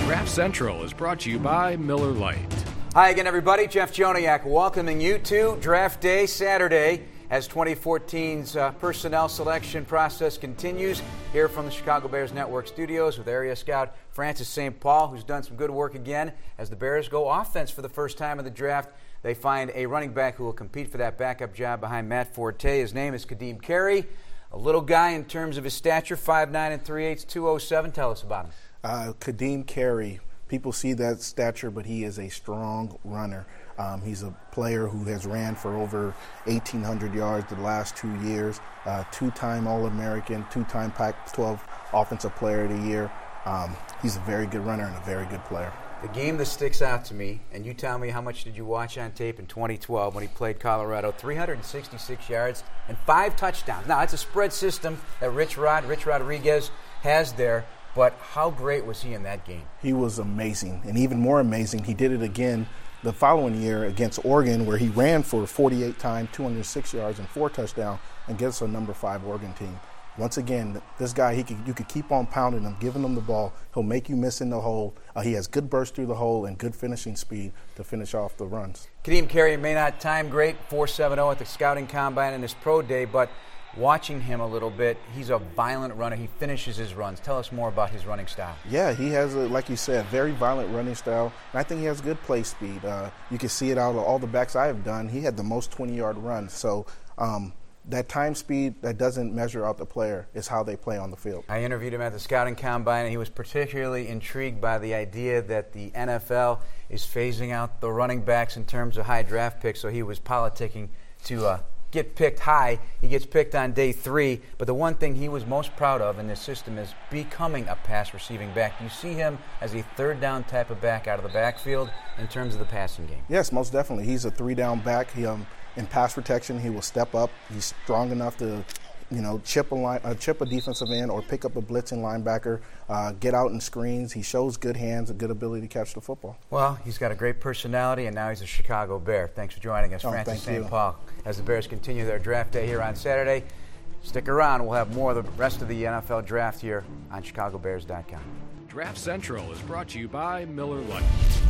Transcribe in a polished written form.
Draft Central is brought to you by Miller Lite. Hi again, everybody. Jeff Joniak welcoming you to Draft Day Saturday as 2014's personnel selection process continues here from the Chicago Bears Network studios with area scout Francis St. Paul, who's done some good work again as the Bears go offense for the first time in the draft. They find a running back who will compete for that backup job behind Matt Forte. His name is Ka'Deem Carey, a little guy in terms of his stature, 5'9" and 3/8", 207. Tell us about him. Ka'Deem Carey, people see that stature, but he is a strong runner. He's a player who has ran for over 1,800 yards the last 2 years, two-time All-American, two-time Pac-12 Offensive Player of the Year. He's a very good runner and a very good player. The game that sticks out to me, and you tell me how much did you watch on tape in 2012 when he played Colorado, 366 yards and 5 touchdowns. Now, it's a spread system that Rich Rodriguez has there, but how great was he in that game? He was amazing, and even more amazing, he did it again the following year against Oregon, where he ran for 48 times, 206 yards, and 4 touchdowns against a number 5 Oregon team. Once again, this guy, you could keep on pounding him, giving him the ball. He'll make you miss in the hole. He has good burst through the hole and good finishing speed to finish off the runs. Ka'Deem Carey may not time great, 4.70 at the scouting combine in his pro day, but watching him a little bit, he's a violent runner. He finishes his runs. Tell us more about his running style. Yeah, he has, like you said, very violent running style. And I think he has good play speed. You can see it out of all the backs I have done. He had the most 20-yard runs. So that time speed that doesn't measure out the player is how they play on the field. I interviewed him at the scouting combine, and he was particularly intrigued by the idea that the NFL is phasing out the running backs in terms of high draft picks. So he was politicking to get picked high. He gets picked on day 3, but the one thing he was most proud of in this system is becoming a pass receiving back. Do you see him as a third down type of back out of the backfield in terms of the passing game? Yes, most definitely. He's a 3-down back. He in pass protection, he will step up. He's strong enough to chip a defensive end or pick up a blitzing linebacker, get out in screens. He shows good hands, a good ability to catch the football. Well, he's got a great personality, and now he's a Chicago Bear. Thanks for joining us, Francis St. Paul. As the Bears continue their draft day here on Saturday, stick around. We'll have more of the rest of the NFL draft here on ChicagoBears.com. Draft Central is brought to you by Miller Lite.